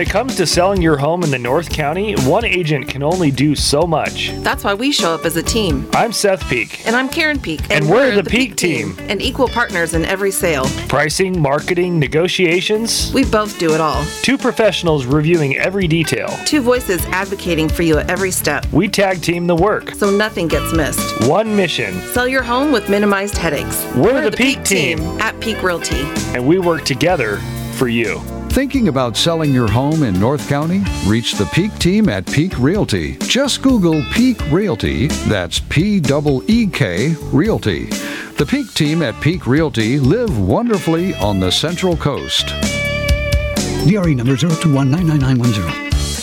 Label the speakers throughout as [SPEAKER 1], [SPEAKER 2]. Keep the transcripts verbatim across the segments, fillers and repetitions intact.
[SPEAKER 1] it comes to selling your home in the North County, one agent can only do so much.
[SPEAKER 2] That's why we show up as a team.
[SPEAKER 1] I'm Seth Peak.
[SPEAKER 2] And I'm Karen Peak.
[SPEAKER 1] And, and we're, we're the, the Peak, Peak team.
[SPEAKER 2] team. And equal partners in every sale.
[SPEAKER 1] Pricing, marketing, negotiations.
[SPEAKER 2] We both do it all.
[SPEAKER 1] Two professionals reviewing every detail.
[SPEAKER 2] Two voices advocating for you at every step.
[SPEAKER 1] We tag team the work.
[SPEAKER 2] So nothing gets missed.
[SPEAKER 1] One mission.
[SPEAKER 2] Sell your home with minimized headaches.
[SPEAKER 1] We're, we're the, the Peak, Peak team.
[SPEAKER 2] team at Peak Realty.
[SPEAKER 1] And we work together for you.
[SPEAKER 3] Thinking about selling your home in North County? Reach the Peak team at Peak Realty. Just Google Peak Realty. That's P E E K Realty. The Peak team at Peak Realty live wonderfully on the Central Coast.
[SPEAKER 4] D R E number zero two one nine nine nine one zero.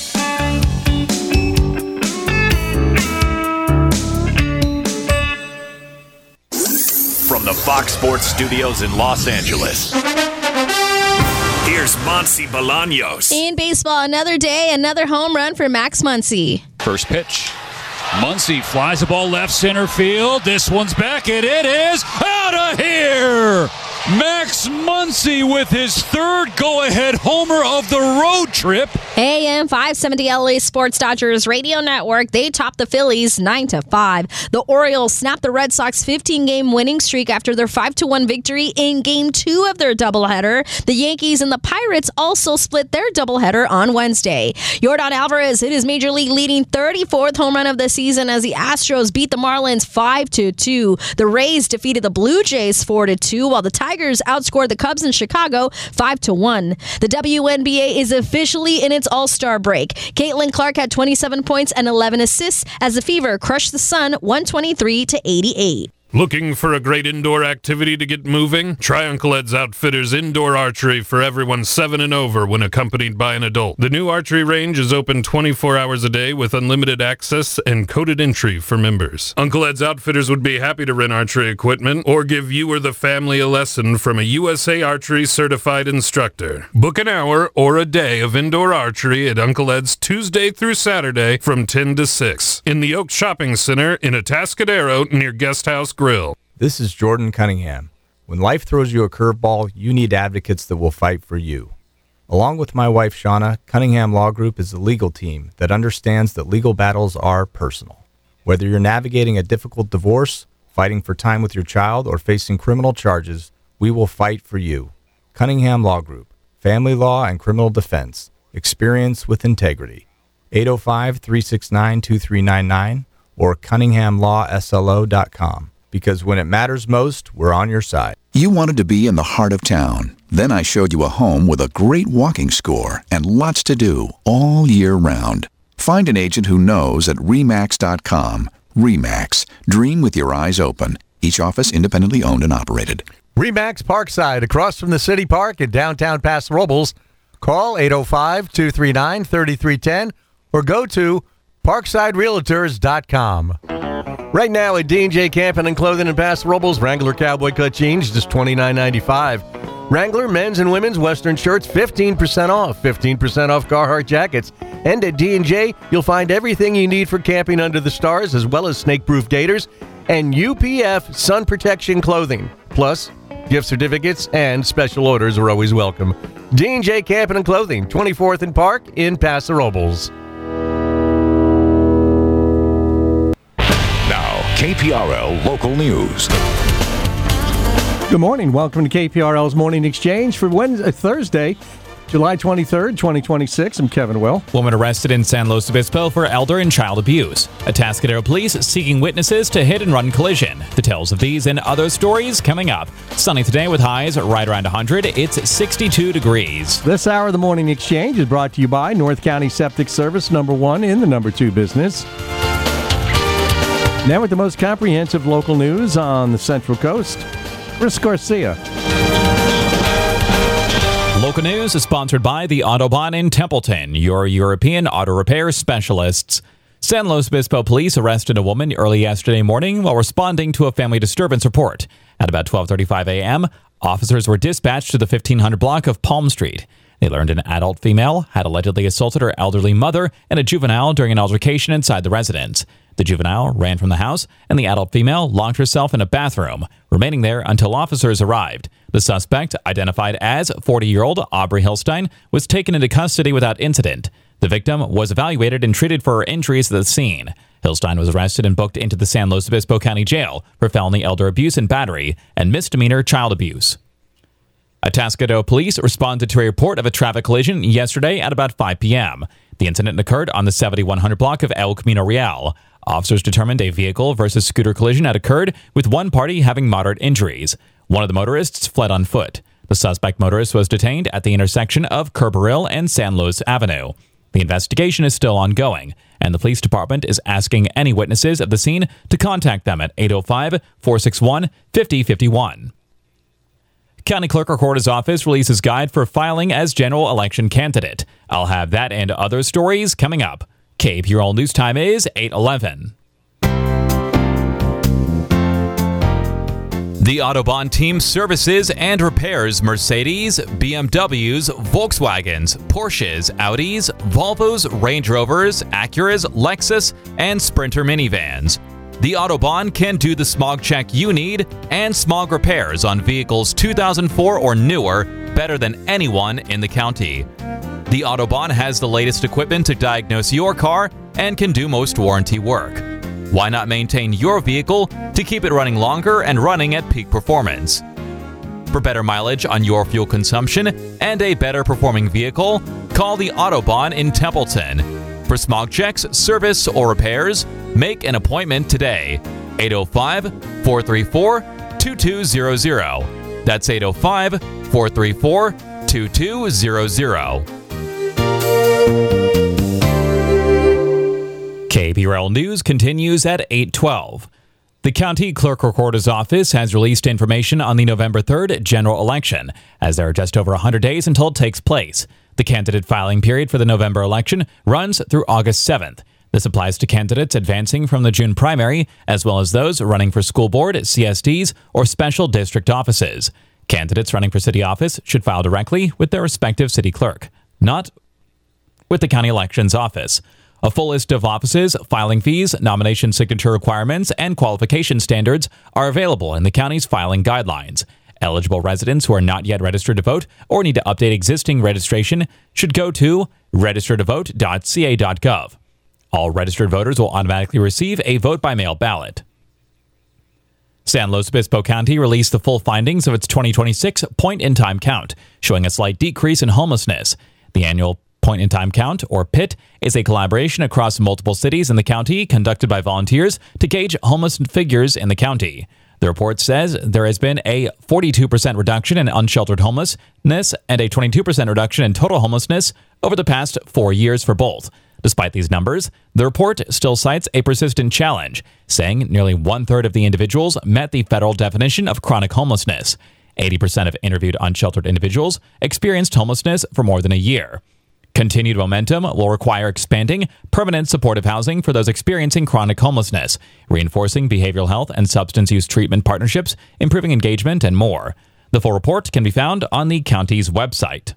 [SPEAKER 5] From the Fox Sports Studios in Los Angeles, here's Muncy Bolaños.
[SPEAKER 6] In baseball, another day, another home run for Max Muncy.
[SPEAKER 7] First pitch. Muncy flies the ball left center field. This one's back, and it is out of here. Max Muncy with his third go-ahead homer of the road trip.
[SPEAKER 6] A M five seventy L A Sports Dodgers Radio Network. They topped the Phillies nine to five. The Orioles snapped the Red Sox fifteen-game winning streak after their five to one victory in Game two of their doubleheader. The Yankees and the Pirates also split their doubleheader on Wednesday. Yordan Alvarez hit his Major League leading thirty-fourth home run of the season as the Astros beat the Marlins five to two. The Rays defeated the Blue Jays four to two, while the Tigers outscored the Cubs in Chicago five to one. The W N B A is officially in its All-Star break. Caitlin Clark had twenty-seven points and eleven assists as the Fever crushed the Sun one twenty-three to eighty-eight.
[SPEAKER 8] Looking for a great indoor activity to get moving? Try Uncle Ed's Outfitters Indoor Archery for everyone seven and over when accompanied by an adult. The new archery range is open twenty-four hours a day with unlimited access and coded entry for members. Uncle Ed's Outfitters would be happy to rent archery equipment or give you or the family a lesson from a U S A Archery certified instructor. Book an hour or a day of indoor archery at Uncle Ed's Tuesday through Saturday from ten to six in the Oak Shopping Center in Atascadero near Guest House Grill.
[SPEAKER 9] This is Jordan Cunningham. When life throws you a curveball, you need advocates that will fight for you. Along with my wife, Shauna, Cunningham Law Group is a legal team that understands that legal battles are personal. Whether you're navigating a difficult divorce, fighting for time with your child, or facing criminal charges, we will fight for you. Cunningham Law Group. Family law and criminal defense. Experience with integrity. eight oh five, three six nine, two three nine nine or cunningham law s l o dot com. Because when it matters most, we're on your side.
[SPEAKER 10] You wanted to be in the heart of town. Then I showed you a home with a great walking score and lots to do all year round. Find an agent who knows at remax dot com. RE/MAX. Dream with your eyes open. Each office independently owned and operated.
[SPEAKER 11] RE/MAX Parkside, across from the City Park in downtown Paso Robles. Call eight oh five, two three nine, three three one zero or go to parkside realtors dot com. Right now at D and J Camping and Clothing in Paso Robles, Wrangler Cowboy Cut Jeans, just twenty-nine ninety-five. Wrangler men's and women's Western shirts, fifteen percent off. fifteen percent off Carhartt jackets. And at D and J, you'll find everything you need for camping under the stars, as well as snake-proof gaiters and U P F sun protection clothing. Plus, gift certificates and special orders are always welcome. D and J Camping and Clothing, twenty-fourth and Park in Paso Robles.
[SPEAKER 5] K P R L Local News.
[SPEAKER 12] Good morning. Welcome to K P R L's Morning Exchange for Wednesday, Thursday, July twenty-third, twenty twenty-six. I'm Kevin Will.
[SPEAKER 13] Woman arrested in San Luis Obispo for elder and child abuse. Atascadero police seeking witnesses to hit-and-run collision. Details of these and other stories coming up. Sunny today with highs right around one hundred. It's sixty-two degrees.
[SPEAKER 12] This hour of the Morning Exchange is brought to you by North County Septic Service, number one in the number two business. Now with the most comprehensive local news on the Central Coast, Chris Garcia.
[SPEAKER 13] Local news is sponsored by the Autobahn in Templeton, your European auto repair specialists. San Luis Obispo police arrested a woman early yesterday morning while responding to a family disturbance report. At about twelve thirty-five a.m., officers were dispatched to the fifteen hundred block of Palm Street. They learned an adult female had allegedly assaulted her elderly mother and a juvenile during an altercation inside the residence. The juvenile ran from the house, and the adult female locked herself in a bathroom, remaining there until officers arrived. The suspect, identified as forty-year-old Aubrey Hillstein, was taken into custody without incident. The victim was evaluated and treated for her injuries at the scene. Hillstein was arrested and booked into the San Luis Obispo County Jail for felony elder abuse and battery and misdemeanor child abuse. Atascadero police responded to a report of a traffic collision yesterday at about five p.m. The incident occurred on the seventy-one hundred block of El Camino Real. Officers determined a vehicle versus scooter collision had occurred, with one party having moderate injuries. One of the motorists fled on foot. The suspect motorist was detained at the intersection of Kerberil and San Luis Avenue. The investigation is still ongoing, and the police department is asking any witnesses of the scene to contact them at eight oh five, four six one, five oh five one. County Clerk Recorder's Office releases guide for filing as general election candidate. I'll have that and other stories coming up. K P R L News Time is eight eleven. The Autobahn team services and repairs Mercedes, B M Ws, Volkswagens, Porsches, Audis, Volvos, Range Rovers, Acuras, Lexus, and Sprinter minivans. The Autobahn can do the smog check you need and smog repairs on vehicles two thousand four or newer better than anyone in the county. The Autobahn has the latest equipment to diagnose your car and can do most warranty work. Why not maintain your vehicle to keep it running longer and running at peak performance? For better mileage on your fuel consumption and a better performing vehicle, call the Autobahn in Templeton. For smog checks, service, or repairs, make an appointment today. eight oh five, four three four, two two zero zero. That's eight oh five, four three four, two two zero zero. K P R L News continues at eight twelve. The County Clerk Recorder's Office has released information on the November third general election, as there are just over one hundred days until it takes place. The candidate filing period for the November election runs through August seventh. This applies to candidates advancing from the June primary, as well as those running for school board, C S Ds, or special district offices. Candidates running for city office should file directly with their respective city clerk, not with the county elections office. A full list of offices, filing fees, nomination signature requirements, and qualification standards are available in the county's filing guidelines. Eligible residents who are not yet registered to vote or need to update existing registration should go to register to vote dot c a dot gov. All registered voters will automatically receive a vote-by-mail ballot. San Luis Obispo County released the full findings of its twenty twenty-six point-in-time count, showing a slight decrease in homelessness. The annual Point-in-Time Count, or P I T, is a collaboration across multiple cities in the county conducted by volunteers to gauge homeless figures in the county. The report says there has been a forty-two percent reduction in unsheltered homelessness and a twenty-two percent reduction in total homelessness over the past four years for both. Despite these numbers, the report still cites a persistent challenge, saying nearly one-third of the individuals met the federal definition of chronic homelessness. eighty percent of interviewed unsheltered individuals experienced homelessness for more than a year. Continued momentum will require expanding permanent supportive housing for those experiencing chronic homelessness, reinforcing behavioral health and substance use treatment partnerships, improving engagement, and more. The full report can be found on the county's website.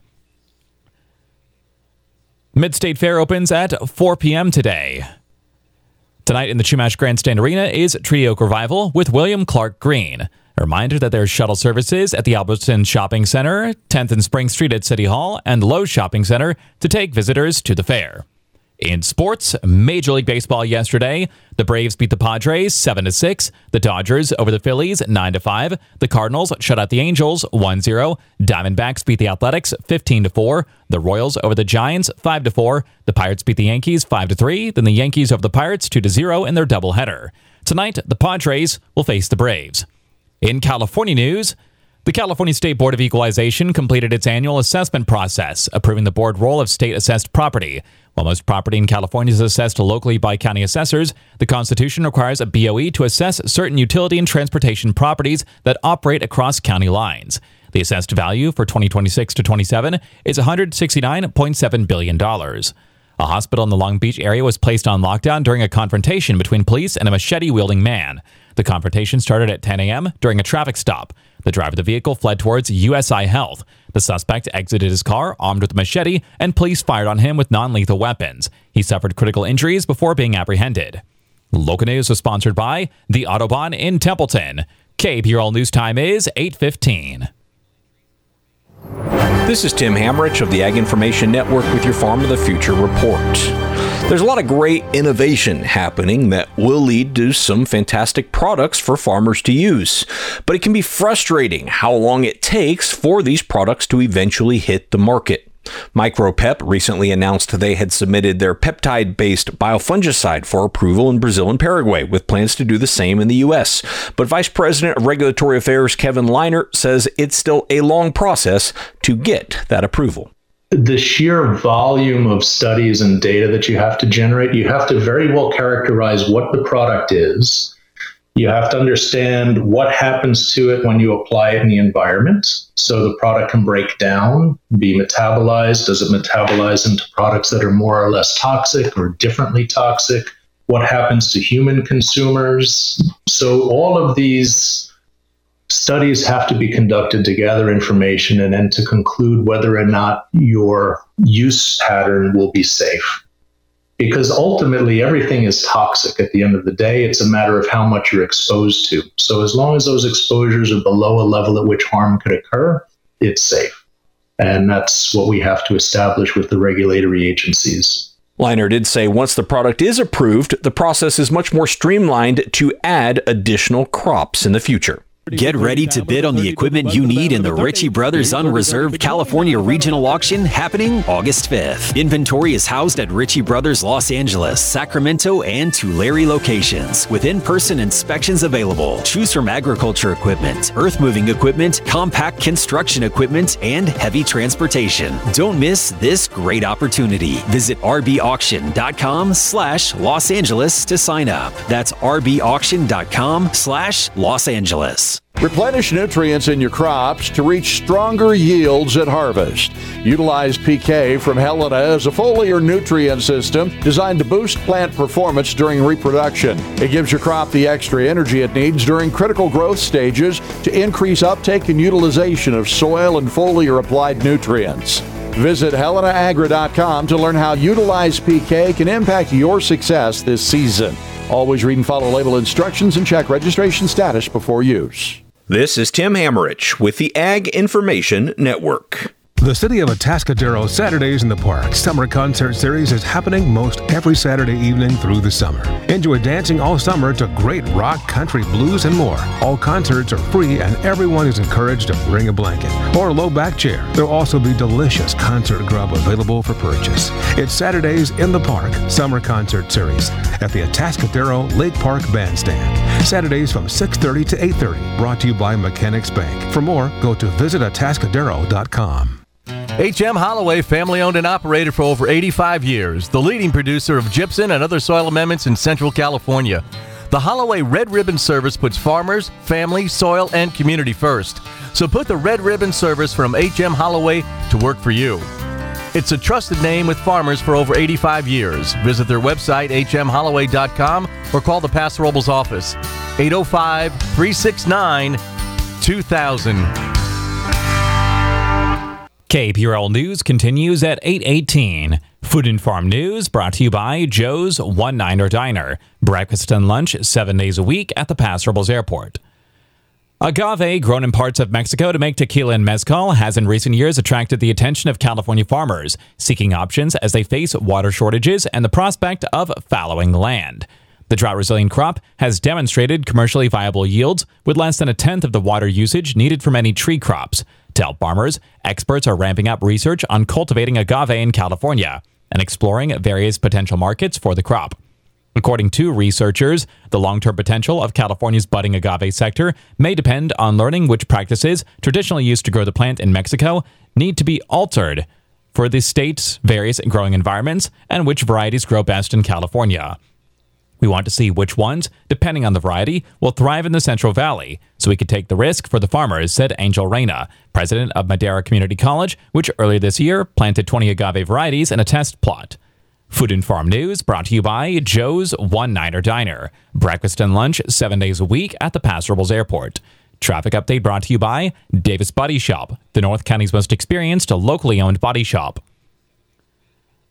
[SPEAKER 13] Mid-State Fair opens at four p.m. today. Tonight in the Chumash Grandstand Arena is Treaty Oak Revival with William Clark Green. A reminder that there's shuttle services at the Albertson Shopping Center, tenth and Spring Street at City Hall, and Lowe's Shopping Center to take visitors to the fair. In sports, Major League Baseball yesterday, the Braves beat the Padres seven to six, the Dodgers over the Phillies nine to five, the Cardinals shut out the Angels one zero, Diamondbacks beat the Athletics fifteen to four, the Royals over the Giants five to four, the Pirates beat the Yankees five to three, then the Yankees over the Pirates two to zero in their doubleheader. Tonight, the Padres will face the Braves. In California news, the California State Board of Equalization completed its annual assessment process, approving the board roll of state-assessed property. While most property in California is assessed locally by county assessors, the Constitution requires a B O E to assess certain utility and transportation properties that operate across county lines. The assessed value for twenty twenty-six to twenty-seven is one hundred sixty-nine point seven billion dollars. A hospital in the Long Beach area was placed on lockdown during a confrontation between police and a machete-wielding man. The confrontation started at ten a.m. during a traffic stop. The driver of the vehicle fled towards U S I Health. The suspect exited his car armed with a machete, and police fired on him with non-lethal weapons. He suffered critical injuries before being apprehended. Local News is sponsored by the Autobahn in Templeton. K P R L News Time is eight fifteen.
[SPEAKER 14] This is Tim Hamrich of the Ag Information Network with your Farm of the Future report. There's a lot of great innovation happening that will lead to some fantastic products for farmers to use. But it can be frustrating how long it takes for these products to eventually hit the market. MicroPep recently announced they had submitted their peptide-based biofungicide for approval in Brazil and Paraguay, with plans to do the same in the U S. But Vice President of Regulatory Affairs Kevin Leinert says it's still a long process to get that approval.
[SPEAKER 15] The sheer volume of studies and data that you have to generate, you have to very well characterize what the product is. You have to understand what happens to it when you apply it in the environment. So the product can break down, be metabolized. Does it metabolize into products that are more or less toxic or differently toxic? What happens to human consumers? So all of these studies have to be conducted to gather information and then to conclude whether or not your use pattern will be safe. Because ultimately, everything is toxic at the end of the day. It's a matter of how much you're exposed to. So as long as those exposures are below a level at which harm could occur, it's safe. And that's what we have to establish with the regulatory agencies.
[SPEAKER 14] Leinert did say once the product is approved, the process is much more streamlined to add additional crops in the future.
[SPEAKER 16] Get ready to bid on the equipment you need in the Ritchie Brothers Unreserved California Regional Auction happening August fifth. Inventory is housed at Ritchie Brothers Los Angeles, Sacramento, and Tulare locations, with in-person inspections available. Choose from agriculture equipment, earth-moving equipment, compact construction equipment, and heavy transportation. Don't miss this great opportunity. Visit rbauction.com slash Los Angeles to sign up. That's rbauction.com slash Los Angeles.
[SPEAKER 17] Replenish nutrients in your crops to reach stronger yields at harvest. Utilize P K from Helena as a foliar nutrient system designed to boost plant performance during reproduction. It gives your crop the extra energy it needs during critical growth stages to increase uptake and utilization of soil and foliar applied nutrients. Visit helena agra dot com to learn how Utilize P K can impact your success this season. Always read and follow label instructions and check registration status before use.
[SPEAKER 14] This is Tim Hamrich with the Ag Information Network.
[SPEAKER 18] The City of Atascadero Saturdays in the Park Summer Concert Series is happening most every Saturday evening through the summer. Enjoy dancing all summer to great rock, country, blues, and more. All concerts are free and everyone is encouraged to bring a blanket or a low back chair. There'll also be delicious concert grub available for purchase. It's Saturdays in the Park Summer Concert Series at the Atascadero Lake Park Bandstand. Saturdays from six thirty to eight thirty, brought to you by Mechanics Bank. For more, go to visit atascadero dot com.
[SPEAKER 11] H M Holloway, family-owned and operated for over eighty-five years, the leading producer of gypsum and other soil amendments in Central California. The Holloway Red Ribbon Service puts farmers, family, soil, and community first. So put the Red Ribbon Service from H M Holloway to work for you. It's a trusted name with farmers for over eighty-five years. Visit their website, h m holloway dot com, or call the Paso Robles office, eight oh five, three six nine, two thousand.
[SPEAKER 13] K P R L News continues at eight eighteen. Food and Farm News brought to you by Joe's One Niner Diner. Breakfast and lunch seven days a week at the Paso Robles Airport. Agave, grown in parts of Mexico to make tequila and mezcal, has in recent years attracted the attention of California farmers, seeking options as they face water shortages and the prospect of fallowing land. The drought-resilient crop has demonstrated commercially viable yields with less than a tenth of the water usage needed for many tree crops. To help farmers, experts are ramping up research on cultivating agave in California and exploring various potential markets for the crop. According to researchers, the long-term potential of California's budding agave sector may depend on learning which practices traditionally used to grow the plant in Mexico need to be altered for the state's various growing environments and which varieties grow best in California. We want to see which ones, depending on the variety, will thrive in the Central Valley, so we could take the risk for the farmers, said Angel Reyna, president of Madera Community College, which earlier this year planted twenty agave varieties in a test plot. Food and Farm News brought to you by Joe's One Niner Diner. Breakfast and lunch seven days a week at the Paso Robles Airport. Traffic update brought to you by Davis Body Shop, the North County's most experienced locally owned body shop.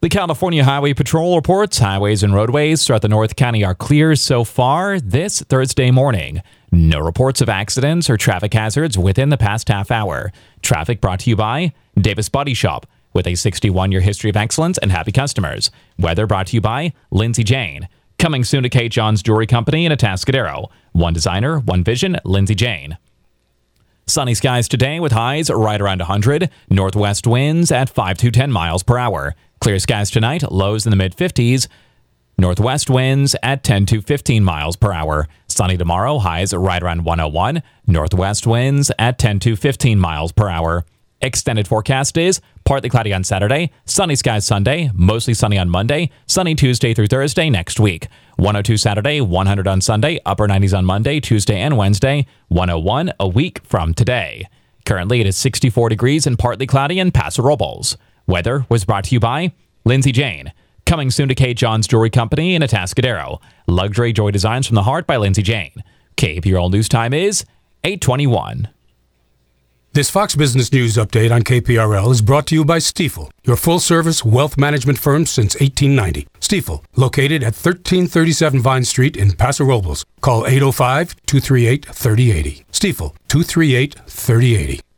[SPEAKER 13] The California Highway Patrol reports highways and roadways throughout the North County are clear so far this Thursday morning. No reports of accidents or traffic hazards within the past half hour. Traffic brought to you by Davis Body Shop, with a sixty-one year history of excellence and happy customers. Weather brought to you by Lindsay Jane. Coming soon to Kate John's Jewelry Company in Atascadero. One designer, one vision, Lindsay Jane. Sunny skies today with highs right around one hundred. Northwest winds at five to ten miles per hour. Clear skies tonight, lows in the mid fifties. Northwest winds at ten to fifteen miles per hour. Sunny tomorrow, highs right around one oh one. Northwest winds at ten to fifteen miles per hour. Extended forecast is partly cloudy on Saturday, sunny skies Sunday, mostly sunny on Monday, sunny Tuesday through Thursday next week. one oh two Saturday, one hundred on Sunday, upper nineties on Monday, Tuesday and Wednesday, one oh one a week from today. Currently it is sixty-four degrees and partly cloudy in Paso Robles. Weather was brought to you by Lindsay Jane. Coming soon to Kate John's Jewelry Company in Atascadero. Luxury Joy Designs from the Heart by Lindsay Jane. K P R L News Time is eight twenty-one.
[SPEAKER 18] This Fox Business News update on K P R L is brought to you by Stifel, your full-service wealth management firm since eighteen ninety. Stifel, located at thirteen thirty-seven Vine Street in Paso Robles. Call eight oh five, two three eight, three oh eight oh. Stifel, two three eight, three oh eight oh.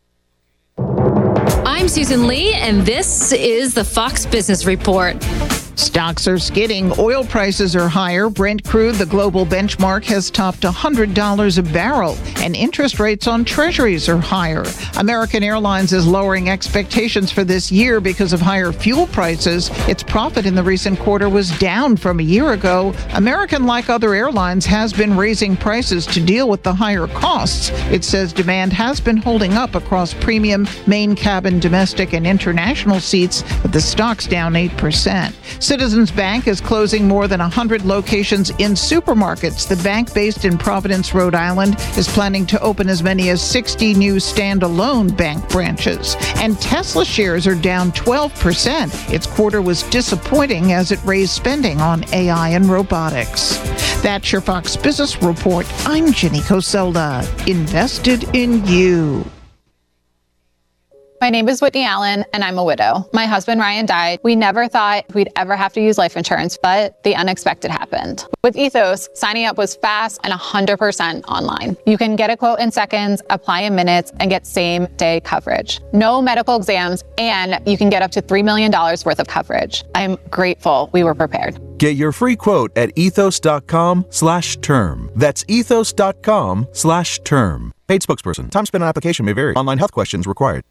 [SPEAKER 19] I'm Susan Lee, and this is the Fox Business Report.
[SPEAKER 20] Stocks are skidding. Oil prices are higher. Brent crude, the global benchmark, has topped one hundred dollars a barrel, and interest rates on treasuries are higher. American Airlines is lowering expectations for this year because of higher fuel prices. Its profit in the recent quarter was down from a year ago. American, like other airlines, has been raising prices to deal with the higher costs. It says demand has been holding up across premium, main cabin, domestic, and international seats, but the stock's down eight percent. Citizens Bank is closing more than one hundred locations in supermarkets. The bank, based in Providence, Rhode Island, is planning to open as many as sixty new standalone bank branches. And Tesla shares are down twelve percent. Its quarter was disappointing as it raised spending on A I and robotics. That's your Fox Business Report. I'm Jenny Coselda. Invested in you.
[SPEAKER 21] My name is Whitney Allen, and I'm a widow. My husband, Ryan, died. We never thought we'd ever have to use life insurance, but the unexpected happened. With Ethos, signing up was fast and one hundred percent online. You can get a quote in seconds, apply in minutes, and get same-day coverage. No medical exams, and you can get up to three million dollars worth of coverage. I'm grateful we were prepared.
[SPEAKER 22] Get your free quote at ethos.com slash term. That's ethos.com slash term. Paid spokesperson. Time spent on application may vary. Online health questions required.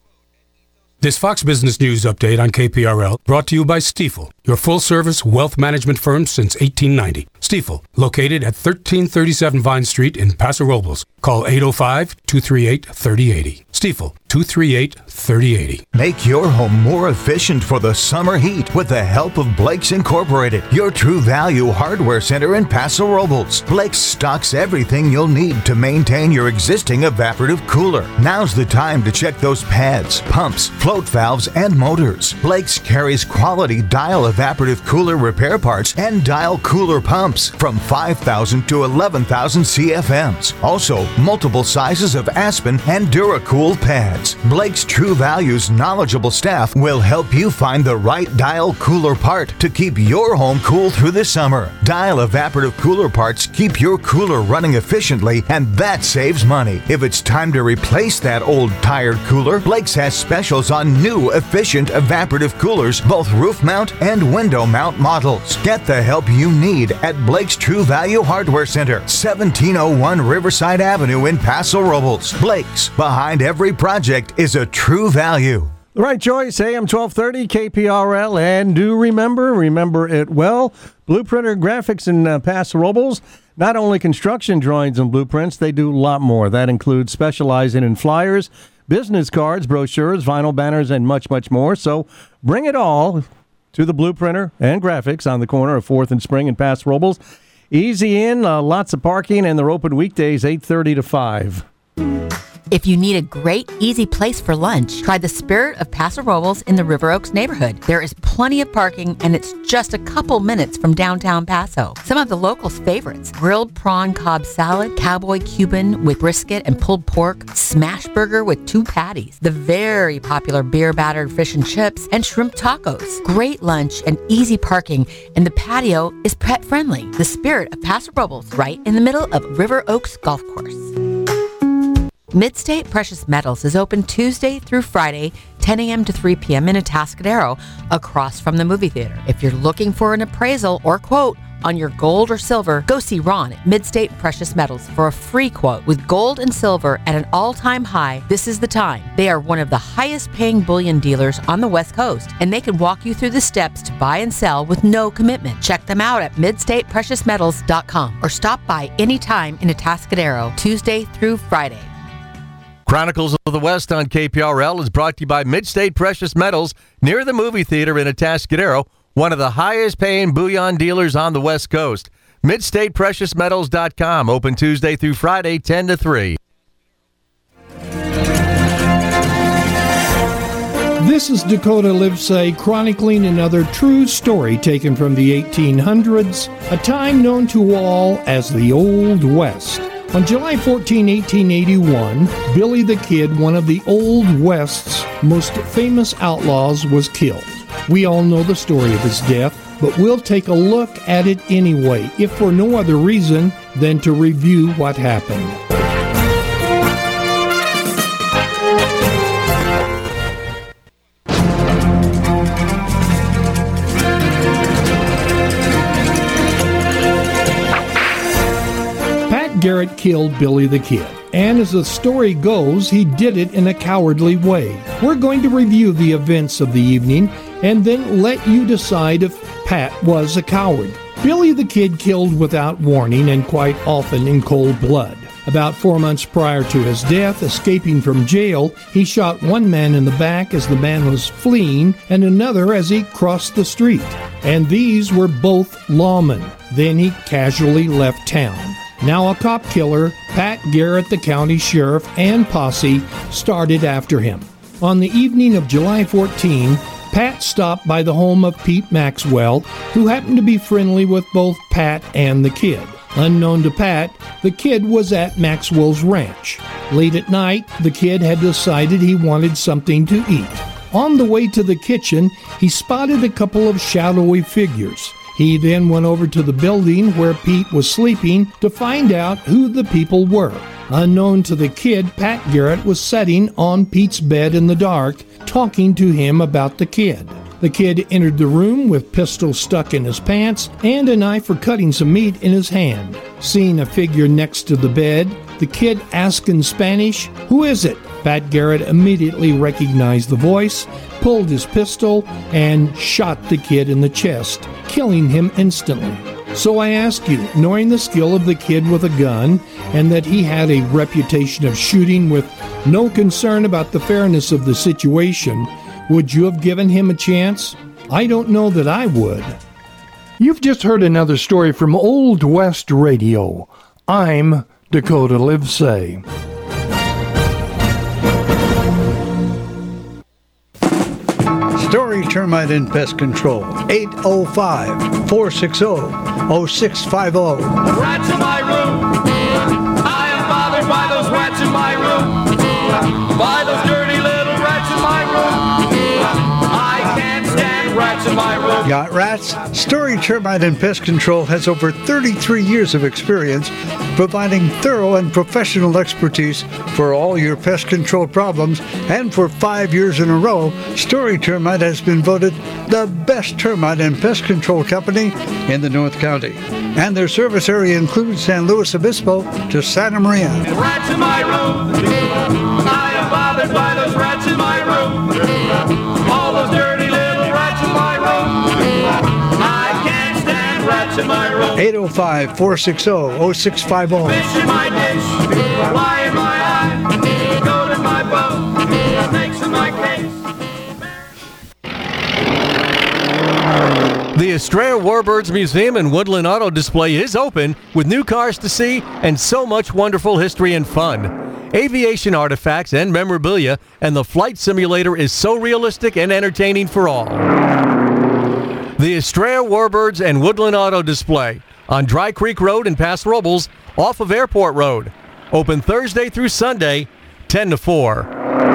[SPEAKER 18] This Fox Business News update on K P R L brought to you by Stifel, your full-service wealth management firm since eighteen ninety. Stifel, located at thirteen thirty-seven Vine Street in Paso Robles. Call eight oh five, two three eight, three oh eight oh. Stifel, two three eight, three oh eight oh.
[SPEAKER 23] Make your home more efficient for the summer heat with the help of Blake's Incorporated, your true value hardware center in Paso Robles. Blake's stocks everything you'll need to maintain your existing evaporative cooler. Now's the time to check those pads, pumps, float valves, and motors. Blake's carries quality Dial evaporative cooler repair parts and Dial cooler pumps from five thousand to eleven thousand C F Ms. Also, multiple sizes of Aspen and DuraCool pads. Blake's True Value's knowledgeable staff will help you find the right Dial cooler part to keep your home cool through the summer. Dial evaporative cooler parts keep your cooler running efficiently, and that saves money. If it's time to replace that old tired cooler, Blake's has specials on new efficient evaporative coolers, both roof mount and window mount models. Get the help you need at Blake's True Value Hardware Center, seventeen oh one Riverside Avenue in Paso Robles. Blake's, behind every project is a true value.
[SPEAKER 12] The right choice, A M twelve thirty, K P R L, and do remember, remember it well, Blueprinter Graphics in uh, Paso Robles. Not only construction drawings and blueprints, they do a lot more. That includes specializing in flyers, business cards, brochures, vinyl banners, and much, much more. So bring it all to the Blueprinter and Graphics on the corner of fourth and Spring in Paso Robles. Easy in, uh, lots of parking, and they're open weekdays eight thirty to five.
[SPEAKER 1] If you need a great, easy place for lunch, try the Spirit of Paso Robles in the River Oaks neighborhood. There is plenty of parking, and it's just a couple minutes from downtown Paso. Some of the locals' favorites: grilled prawn Cobb salad, cowboy Cuban with brisket and pulled pork, smash burger with two patties, the very popular beer battered fish and chips, and shrimp tacos. Great lunch and easy parking, and the patio is pet friendly. The Spirit of Paso Robles, right in the middle of River Oaks Golf Course. Midstate Precious Metals is open Tuesday through Friday, ten a.m. to three p.m. in Atascadero, across from the movie theater. If you're looking for an appraisal or quote on your gold or silver, go see Ron at Midstate Precious Metals for a free quote. With gold and silver at an all-time high, this is the time. They are one of the highest-paying bullion dealers on the West Coast, and they can walk you through the steps to buy and sell with no commitment. Check them out at midstate precious metals dot com or stop by anytime in Atascadero, Tuesday through Friday.
[SPEAKER 11] Chronicles of the West on K P R L is brought to you by Midstate Precious Metals near the movie theater in Atascadero, one of the highest paying bullion dealers on the West Coast. midstate precious metals dot com, open Tuesday through Friday, ten to three.
[SPEAKER 2] This is Dakota Livesay chronicling another true story taken from the eighteen hundreds, a time known to all as the Old West. On July fourteenth, eighteen eighty-one, Billy the Kid, one of the Old West's most famous outlaws, was killed. We all know the story of his death, but we'll take a look at it anyway, if for no other reason than to review what happened. Garrett killed Billy the Kid, and as the story goes, he did it in a cowardly way. We're going to review the events of the evening and then let you decide if Pat was a coward. Billy the Kid killed without warning and quite often in cold blood. About four months prior to his death, escaping from jail, he shot one man in the back as the man was fleeing and another as he crossed the street. And these were both lawmen. Then he casually left town. Now a cop killer, Pat Garrett, the county sheriff, and posse started after him. On the evening of July fourteenth, Pat stopped by the home of Pete Maxwell, who happened to be friendly with both Pat and the Kid. Unknown to Pat, the Kid was at Maxwell's ranch. Late at night, the Kid had decided he wanted something to eat. On the way to the kitchen, he spotted a couple of shadowy figures. He then went over to the building where Pete was sleeping to find out who the people were. Unknown to the Kid, Pat Garrett was sitting on Pete's bed in the dark, talking to him about the Kid. The Kid entered the room with pistols stuck in his pants and a knife for cutting some meat in his hand. Seeing a figure next to the bed, the Kid asked in Spanish, "Who is it?" Pat Garrett immediately recognized the voice, pulled his pistol, and shot the Kid in the chest, killing him instantly. So I ask you, knowing the skill of the Kid with a gun, and that he had a reputation of shooting with no concern about the fairness of the situation, would you have given him a chance? I don't know that I would. You've just heard another story from Old West Radio. I'm Dakota Livesay.
[SPEAKER 4] Story Termite and Pest Control, eight oh five, four six oh, oh six five oh.
[SPEAKER 3] Rats in my room. I am bothered by those rats in my room. By those dirty little rats in my room. I can't stand rats in my room.
[SPEAKER 4] Got rats? Story Termite and Pest Control has over thirty-three years of experience providing thorough and professional expertise for all your pest control problems, and for five years in a row, Story Termite has been voted the best termite and pest control company in the North County. And their service area includes San Luis Obispo to Santa Maria.
[SPEAKER 3] Rats in my room. I am bothered by those rats in my room. All those dirty little rats in my room. I can't stand rats in my room.
[SPEAKER 4] eight oh five, four six oh, oh six five oh.
[SPEAKER 3] Fish in my dish, fly in my eye, goat in my boat, snakes in my case.
[SPEAKER 11] The Estrella Warbirds Museum and Woodland Auto Display is open with new cars to see and so much wonderful history and fun. aviation artifacts and memorabilia, and the flight simulator is so realistic and entertaining for all. The Estrella Warbirds and Woodland Auto Display on Dry Creek Road in Paso Robles off of Airport Road. Open Thursday through Sunday, ten to four.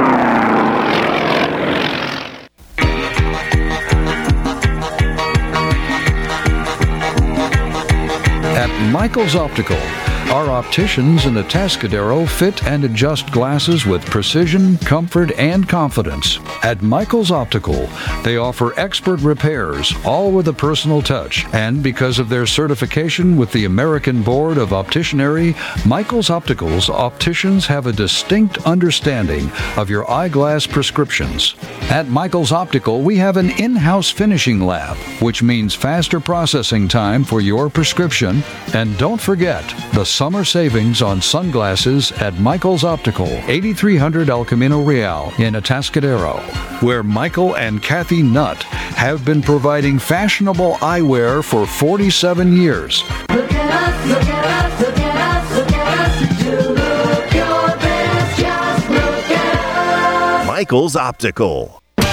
[SPEAKER 6] At Michael's Optical, our opticians in the Atascadero fit and adjust glasses with precision, comfort, and confidence. At Michael's Optical, they offer expert repairs, all with a personal touch. And because of their certification with the American Board of Opticianry, Michael's Optical's opticians have a distinct understanding of your eyeglass prescriptions. At Michael's Optical, we have an in-house finishing lab, which means faster processing time for your prescription. And don't forget the summer savings on sunglasses at Michael's Optical, eighty-three hundred El Camino Real in Atascadero, where Michael and Kathy Nutt have been providing fashionable eyewear for forty-seven years.
[SPEAKER 3] Look at us, look at us, look at us, look at us. You look your best, just look at us.
[SPEAKER 7] Michael's Optical.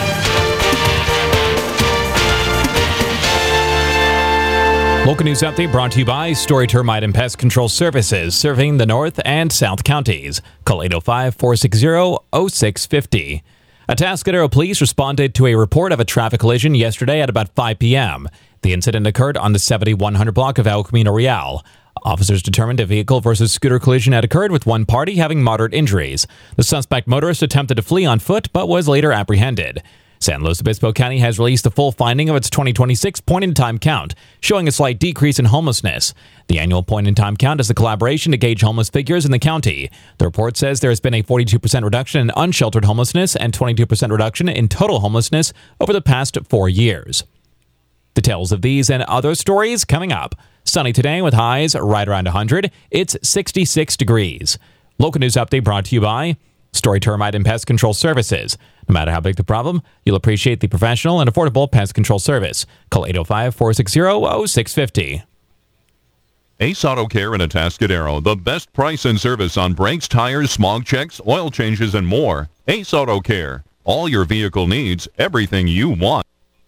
[SPEAKER 13] Local news update brought to you by Story Termite and Pest Control Services, serving the North and South counties. Call eight oh five, four six zero, oh six five oh. Atascadero police responded to a report of a traffic collision yesterday at about five p.m. The incident occurred on the seventy-one hundred block of El Camino Real. Officers determined a vehicle versus scooter collision had occurred, with one party having moderate injuries. The suspect motorist attempted to flee on foot but was later apprehended. San Luis Obispo County has released a full finding of its twenty twenty-six point-in-time count, showing a slight decrease in homelessness. The annual point-in-time count is a collaboration to gauge homeless figures in the county. The report says there has been a forty-two percent reduction in unsheltered homelessness and twenty-two percent reduction in total homelessness over the past four years. Details of these and other stories coming up. Sunny today with highs right around one hundred. It's sixty-six degrees. Local news update brought to you by Story Termite and Pest Control Services. No matter how big the problem, you'll appreciate the professional and affordable pest control service. Call eight oh five, four six zero, oh six five oh.
[SPEAKER 8] Ace Auto Care in Atascadero, the best price and service on brakes, tires, smog checks, oil changes, and more. Ace Auto Care. All your vehicle needs, everything you want.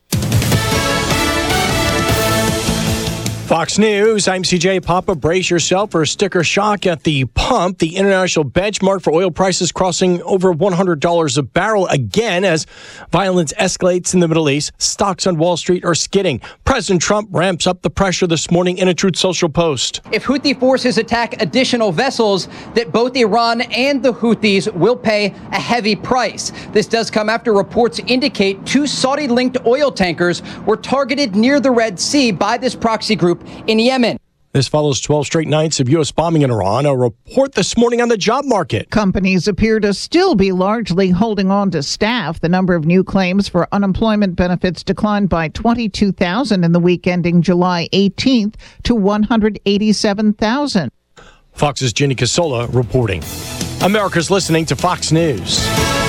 [SPEAKER 24] Fox News, I'm C J Papa. Brace yourself for a sticker shock at the pump. The international benchmark for oil prices crossing over one hundred dollars a barrel again as violence escalates in the Middle East. Stocks on Wall Street are skidding. President Trump ramps up the pressure this morning in a Truth Social post.
[SPEAKER 25] If Houthi forces attack additional vessels, that both Iran and the Houthis will pay a heavy price. This does come after reports indicate two Saudi-linked oil tankers were targeted near the Red Sea by this proxy group in Yemen.
[SPEAKER 24] This follows twelve straight nights of U S bombing in Iran. A report this morning on the job market.
[SPEAKER 20] Companies appear to still be largely holding on to staff. The number of new claims for unemployment benefits declined by twenty-two thousand in the week ending July eighteenth to one hundred eighty-seven thousand.
[SPEAKER 24] Fox's Ginny Casola reporting. America's listening to Fox News.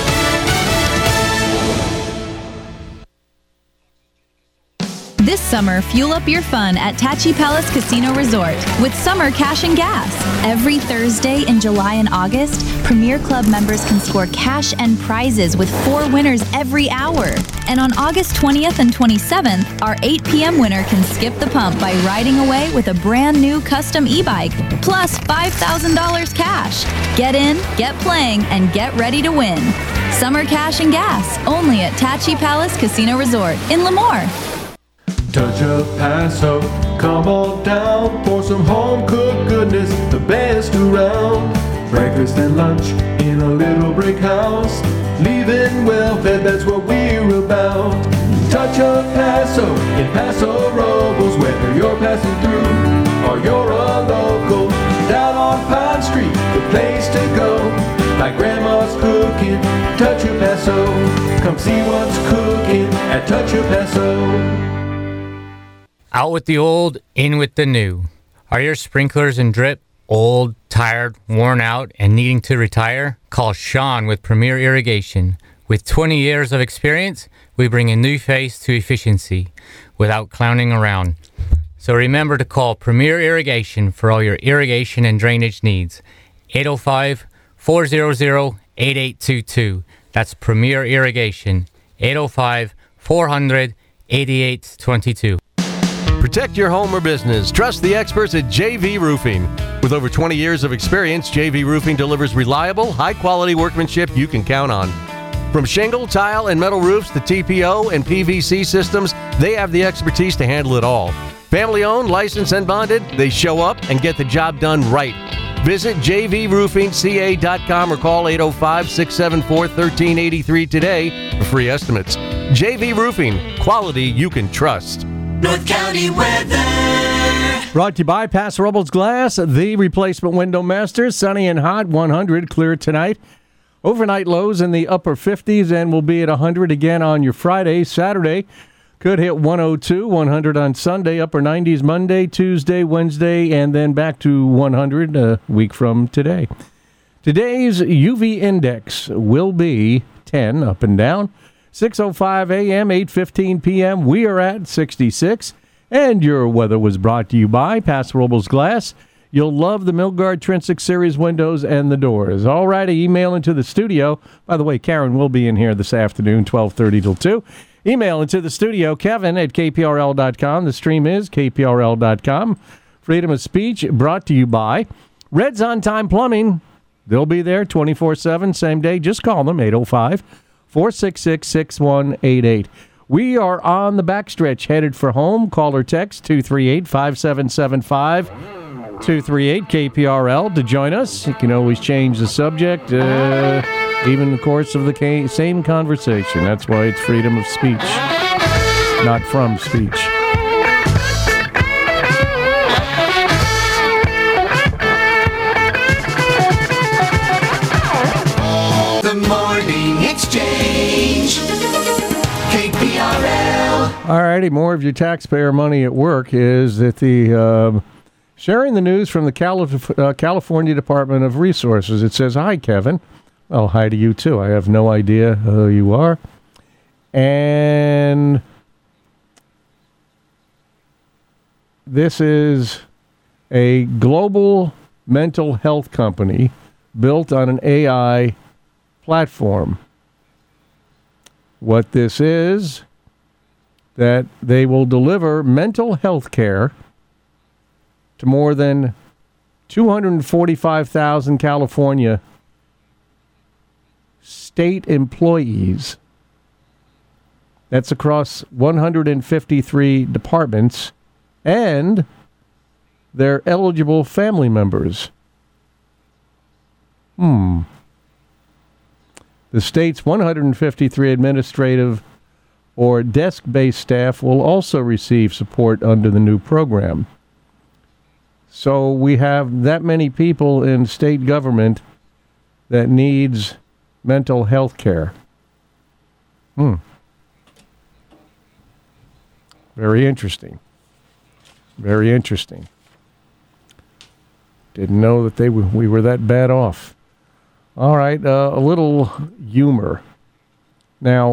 [SPEAKER 26] This summer, fuel up your fun at Tachi Palace Casino Resort with Summer Cash and Gas. Every Thursday in July and August, Premier Club members can score cash and prizes with four winners every hour. And on August twentieth and twenty-seventh, our eight p.m. winner can skip the pump by riding away with a brand new custom e-bike, plus five thousand dollars cash. Get in, get playing, and get ready to win. Summer Cash and Gas, only at Tachi Palace Casino Resort in Lemoore.
[SPEAKER 3] Touch of Paso, come on down for some home-cooked goodness, the best around. Breakfast and lunch in a little brick house, leaving well-fed, that's what we're about. Touch of Paso in Paso Robles, whether you're passing through or you're a local. Down on Pine Street, the place to go, like Grandma's cooking, Touch of Paso. Come see what's cooking at Touch of Paso.
[SPEAKER 27] Out with the old, in with the new. Are your sprinklers and drip old, tired, worn out, and needing to retire? Call Sean with Premier Irrigation. With twenty years of experience, we bring a new face to efficiency without clowning around. So remember to call Premier Irrigation for all your irrigation and drainage needs. eight oh five, four hundred, eight eight two two. That's Premier Irrigation, eight oh five, four hundred, eighty-eight twenty-two.
[SPEAKER 11] Protect your home or business. Trust the experts at J V Roofing. With over twenty years of experience, J V Roofing delivers reliable, high-quality workmanship you can count on. From shingle, tile, and metal roofs to T P O and P V C systems, they have the expertise to handle it all. Family-owned, licensed, and bonded, they show up and get the job done right. Visit j v roofing c a dot com or call eight oh five, six seven four, one three eight three today for free estimates. J V Roofing, quality you can trust.
[SPEAKER 3] North County weather.
[SPEAKER 12] Brought to you by Paso Robles Glass, the replacement window master. Sunny and hot, one hundred, clear tonight. Overnight lows in the upper fifties and will be at one hundred again on your Friday. Saturday could hit one oh two, one hundred on Sunday, upper nineties Monday, Tuesday, Wednesday, and then back to one hundred a week from today. Today's U V index will be ten, up and down. six oh five a.m., eight fifteen p.m., we are at sixty-six. And your weather was brought to you by Paso Robles Glass. You'll love the Milgard Trinsic Series windows and the doors. All righty, email into the studio. By the way, Karen will be in here this afternoon, twelve thirty till two. Email into the studio, Kevin at k p r l dot com. The stream is k p r l dot com. Freedom of speech brought to you by Red's On Time Plumbing. They'll be there twenty-four seven, same day. Just call them, eight oh five, four six six, six one eight eight. We are on the backstretch, headed for home. Call or text two three eight, five seven seven five, two three eight K P R L to join us. You can always change the subject, uh, even in the course of the ca- same conversation. That's why it's freedom of speech, not from speech.
[SPEAKER 3] The Morning Exchange. K P R L.
[SPEAKER 12] All righty, more of your taxpayer money at work is that the uh, sharing the news from the Calif- uh, California Department of Resources. It says, hi, Kevin. Well, hi to you, too. I have no idea who you are. And this is a global mental health company built on an A I platform. What this is, that they will deliver mental health care to more than two hundred forty-five thousand California state employees. That's across one hundred fifty-three departments and their eligible family members. Hmm. The state's one hundred fifty-three administrative or desk-based staff will also receive support under the new program. So we have that many people in state government that needs mental health care. Hmm. Very interesting. Very interesting. Didn't know that they were, we were that bad off. All right, uh, a little humor. Now,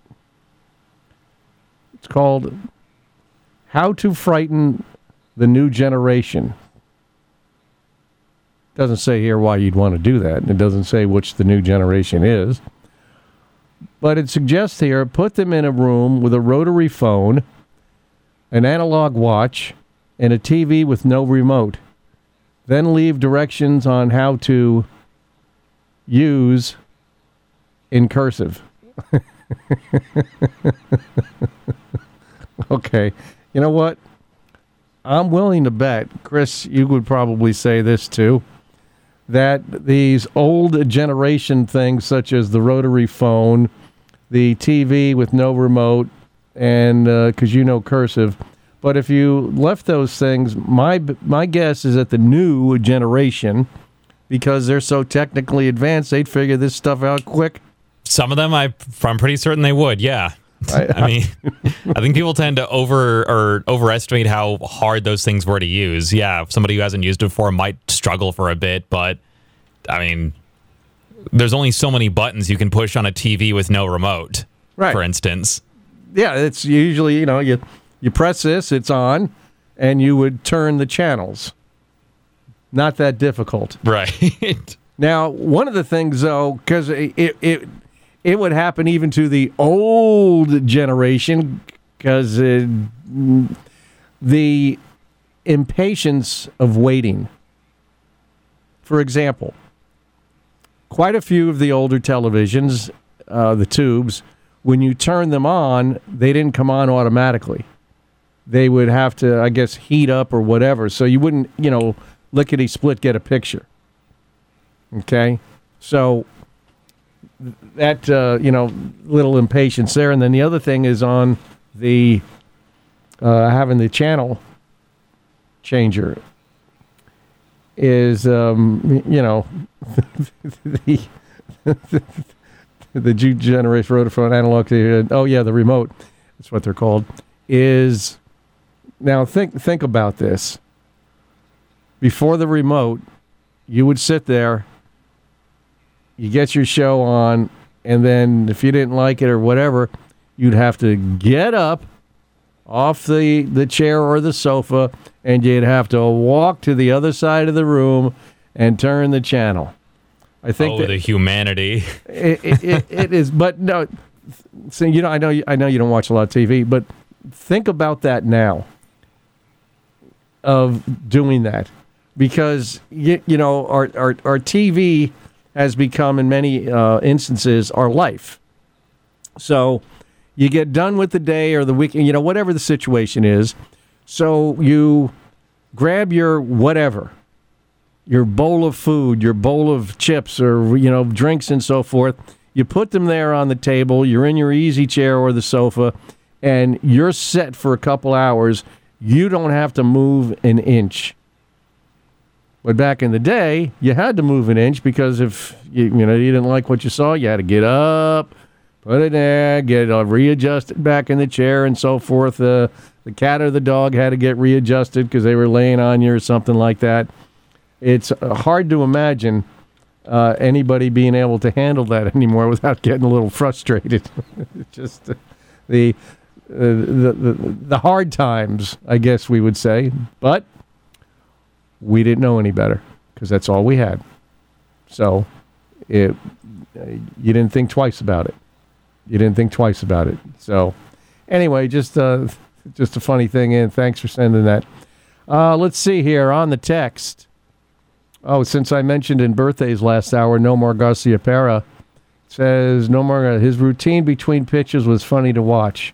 [SPEAKER 12] it's called How to Frighten the New Generation. Doesn't say here why you'd want to do that, and it doesn't say which the new generation is. But it suggests here, put them in a room with a rotary phone, an analog watch, and a T V with no remote. Then leave directions on how to use in cursive. Okay. You know what? I'm willing to bet, Chris, you would probably say this too, that these old generation things such as the rotary phone, the T V with no remote, and because uh, you know cursive, but if you left those things, my my guess is that the new generation, because they're so technically advanced, they'd figure this stuff out quick.
[SPEAKER 13] Some of them, I, I'm pretty certain they would, yeah. I, I mean, I think people tend to over or overestimate how hard those things were to use. Yeah, somebody who hasn't used it before might struggle for a bit, but, I mean, there's only so many buttons you can push on a T V with no remote, right, for instance.
[SPEAKER 12] Yeah, it's usually, you know, you, you press this, it's on, and you would turn the channels. Not that difficult.
[SPEAKER 13] Right.
[SPEAKER 12] Now, one of the things, though, because it, it it it would happen even to the old generation, because the impatience of waiting. For example, quite a few of the older televisions, uh, the tubes, when you turn them on, they didn't come on automatically. They would have to, I guess, heat up or whatever, so you wouldn't, you know, lickety-split get a picture. Okay? So that, uh, you know, little impatience there. And then the other thing is on the, uh, having the channel changer is, um, you know, the, the G generation Vodafone analog, to, oh yeah, the remote, that's what they're called, is, now think think about this. Before the remote, you would sit there, you get your show on, and then if you didn't like it or whatever, you'd have to get up off the, the chair or the sofa, and you'd have to walk to the other side of the room and turn the channel. I think
[SPEAKER 13] oh,
[SPEAKER 12] that
[SPEAKER 13] the humanity.
[SPEAKER 12] it, it, it, it is, but no. So you know, I know, you, I know you don't watch a lot of T V, but think about that now. Of doing that, because you, you know, our, our our T V has become, in many uh, instances, our life. So you get done with the day or the weekend, you know, whatever the situation is. So you grab your whatever. Your bowl of food, your bowl of chips or, you know, drinks and so forth. You put them there on the table. You're in your easy chair or the sofa, and you're set for a couple hours. You don't have to move an inch. But back in the day, you had to move an inch because if you, you know, you didn't like what you saw, you had to get up, put it there, get uh, readjusted back in the chair and so forth. Uh, the cat or the dog had to get readjusted because they were laying on you or something like that. It's hard to imagine uh, anybody being able to handle that anymore without getting a little frustrated. Just uh, the, uh, the the the hard times, I guess we would say. But we didn't know any better because that's all we had. So it you didn't think twice about it. You didn't think twice about it. So anyway, just uh, just a funny thing. And thanks for sending that. Uh, let's see here on the text. Oh, since I mentioned in birthdays last hour, Nomar Garciaparra says, Nomar, his routine between pitches was funny to watch.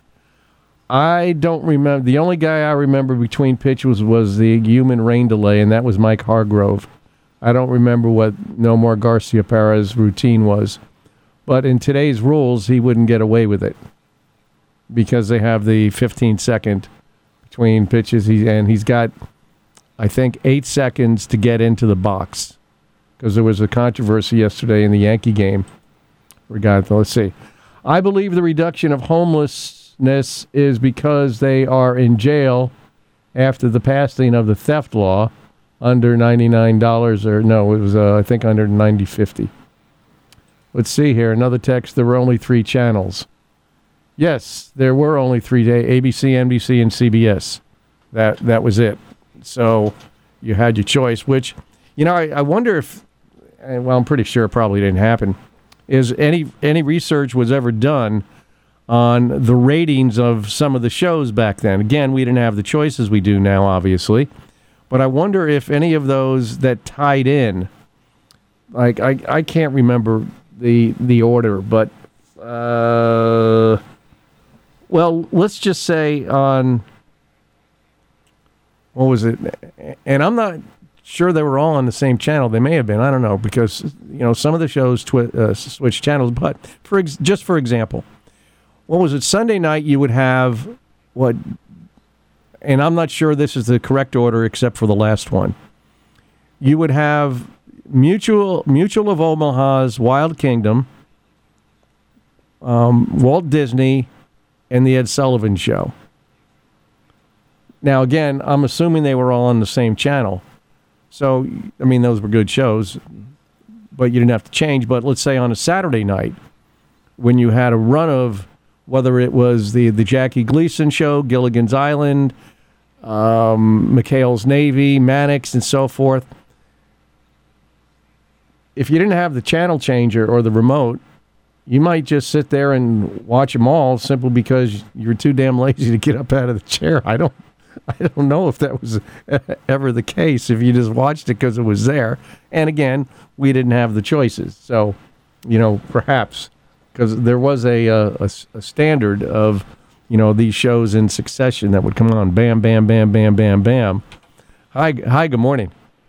[SPEAKER 12] I don't remember. The only guy I remember between pitches was the human rain delay, and that was Mike Hargrove. I don't remember what Nomar Garciaparra's routine was. But in today's rules, he wouldn't get away with it because they have the fifteen second between pitches, he, and he's got, I think, eight seconds to get into the box because there was a controversy yesterday in the Yankee game. Regardless, let's see. I believe the reduction of homelessness is because they are in jail after the passing of the theft law under ninety-nine dollars, or no, it was, uh, I think, under ninety fifty. Let's see here. Another text. There were only three channels. Yes, there were only three, A B C, N B C, and C B S. That that was it. So you had your choice, which, you know, I, I wonder if, well, I'm pretty sure it probably didn't happen, is any any research was ever done on the ratings of some of the shows back then. Again, we didn't have the choices we do now, obviously. But I wonder if any of those that tied in, like, I, I can't remember the the order, but, uh, well, let's just say on... What was it? And I'm not sure they were all on the same channel. They may have been. I don't know, because, you know, some of the shows twi- uh, switch channels. But for ex- just for example, what was it? Sunday night you would have what? And I'm not sure this is the correct order except for the last one. You would have Mutual Mutual of Omaha's Wild Kingdom, um, Walt Disney, and the Ed Sullivan Show. Now, again, I'm assuming they were all on the same channel. So, I mean, those were good shows, but you didn't have to change. But let's say on a Saturday night, when you had a run of, whether it was the, the Jackie Gleason Show, Gilligan's Island, um, McHale's Navy, Mannix, and so forth, if you didn't have the channel changer or the remote, you might just sit there and watch them all simply because you're too damn lazy to get up out of the chair. I don't, I don't know if that was ever the case. If you just watched it because it was there, and again, we didn't have the choices. So, you know, perhaps because there was a, a a standard of, you know, these shows in succession that would come on, bam, bam, bam, bam, bam, bam. Hi, hi. Good morning.